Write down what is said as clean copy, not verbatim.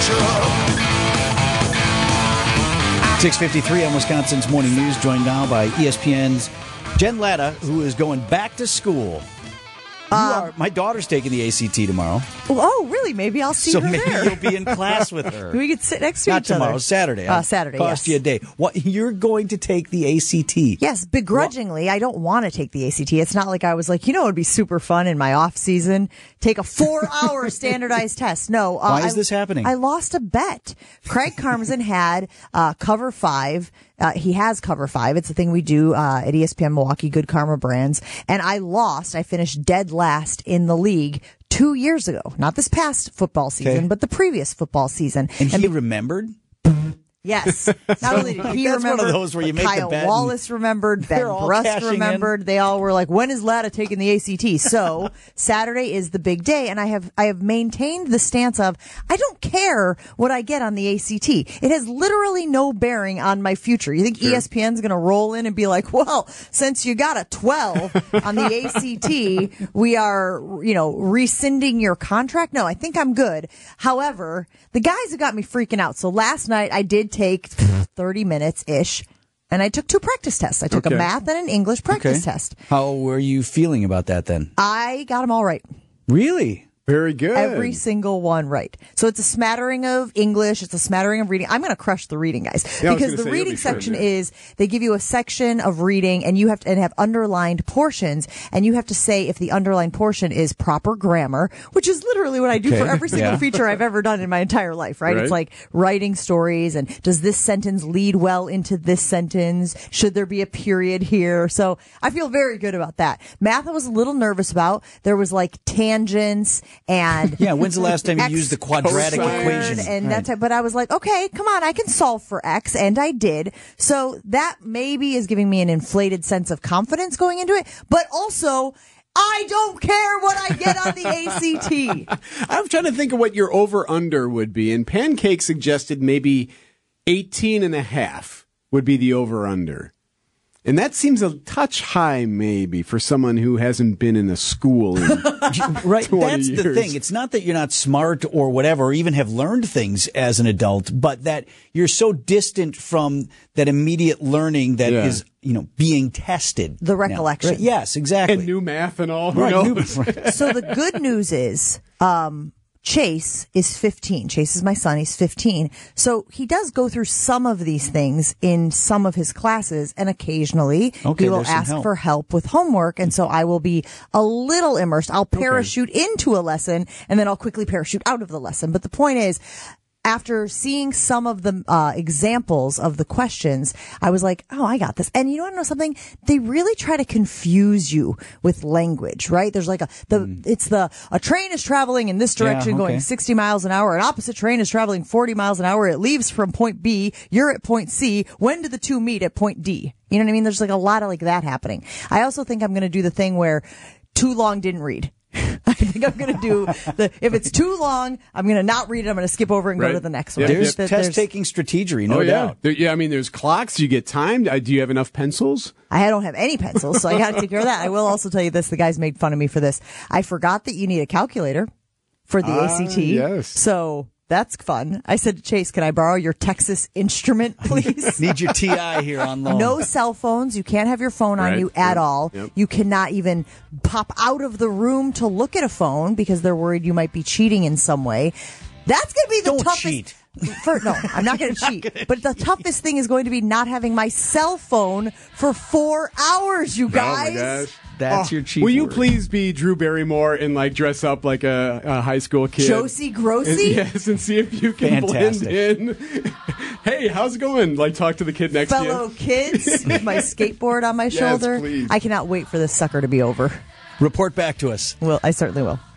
6:53 on Wisconsin's Morning News, joined now by ESPN's Jen Latta, who is going back to school. My daughter's taking the ACT tomorrow. Oh, really? Maybe I'll see her there. So maybe you'll be in class with her. We could sit next to Not each other. Not tomorrow, Saturday. Saturday, Cost you a day. What, you're going to take the ACT? Yes, begrudgingly. I don't want to take the ACT. It's not like I was like, it would be super fun in my off season, take a 4-hour standardized test. No. Why is this happening? I lost a bet. Craig Karmazin had Cover 5. He has Cover 5. It's a thing we do at ESPN Milwaukee, Good Karma Brands. And I lost. I finished dead last in the league 2 years ago. Not this past football season, but the previous football season. And he remembered? Yes. Not only did he that's remember, one of those where you make Kyle the bet Wallace remembered, Ben Brust remembered. They all were like, when is Latta taking the ACT? So Saturday is the big day, and I have maintained the stance of I don't care what I get on the ACT. It has literally no bearing on my future. You think ESPN's going to roll in and be like, well, since you got a 12 on the ACT, we are, rescinding your contract? No, I think I'm good. However, the guys have got me freaking out. So last night I did take 30 minutes-ish, and I took 2 practice tests. I took a math and an English practice test. How were you feeling about that then? I got them all right. Really? Very good. Every single one right. So it's a smattering of English. It's a smattering of reading. I'm going to crush the reading, guys. Yeah, because the reading section is, they give you a section of reading and you have to have underlined portions, and you have to say if the underlined portion is proper grammar, which is literally what I do for every single feature I've ever done in my entire life, right? It's like writing stories, and does this sentence lead well into this sentence? Should there be a period here? So I feel very good about that. Math I was a little nervous about. There was like tangents and when's the last time you used the quadratic equation? And but I was like, okay, come on, I can solve for X, and I did. So that maybe is giving me an inflated sense of confidence going into it, but also I don't care what I get on the ACT. I'm trying to think of what your over-under would be, and Pancake suggested maybe 18.5 would be the over-under. And that seems a touch high, maybe, for someone who hasn't been in a school in right. 20 That's years. the thing. It's not that you're not smart or whatever, or even have learned things as an adult, but that you're so distant from that immediate learning that is, being tested. The recollection. Right? Yes, exactly. And new math and all. Right. So the good news is, Chase is 15. Chase is my son. He's 15. So he does go through some of these things in some of his classes, and occasionally he will ask for help with homework. And so I will be a little immersed. I'll parachute into a lesson, and then I'll quickly parachute out of the lesson. But the point is, after seeing some of the examples of the questions, I was like, oh, I got this. And you want to know something? They really try to confuse you with language, right? There's like a train is traveling in this direction going 60 miles an hour. An opposite train is traveling 40 miles an hour. It leaves from point B. You're at point C. When do the two meet at point D? You know what I mean? There's like a lot of like that happening. I also think I'm going to do the thing where too long didn't read. I think I'm going to do if it's too long, I'm going to not read it. I'm going to skip over and go to the next one. There's test-taking strategery, no doubt. There's clocks. You get timed. Do you have enough pencils? I don't have any pencils, so I got to take care of that. I will also tell you this. The guys made fun of me for this. I forgot that you need a calculator for the ACT. Yes. So that's fun. I said to Chase, can I borrow your Texas Instrument, please? Need your TI here on loan. No cell phones. You can't have your phone on you at all. Yep. You cannot even pop out of the room to look at a phone because they're worried you might be cheating in some way. That's going to be the toughest. Cheat. No, I'm not going to cheat. But the toughest thing is going to be not having my cell phone for 4 hours, you guys. Oh, my gosh. That's your chief Will you word. please be Drew Barrymore and dress up like a high school kid? Josie Grossi? And see if you can blend in. Hey, how's it going? Talk to the kid next to you. Fellow kids with my skateboard on my shoulder. Please. I cannot wait for this sucker to be over. Report back to us. Well, I certainly will.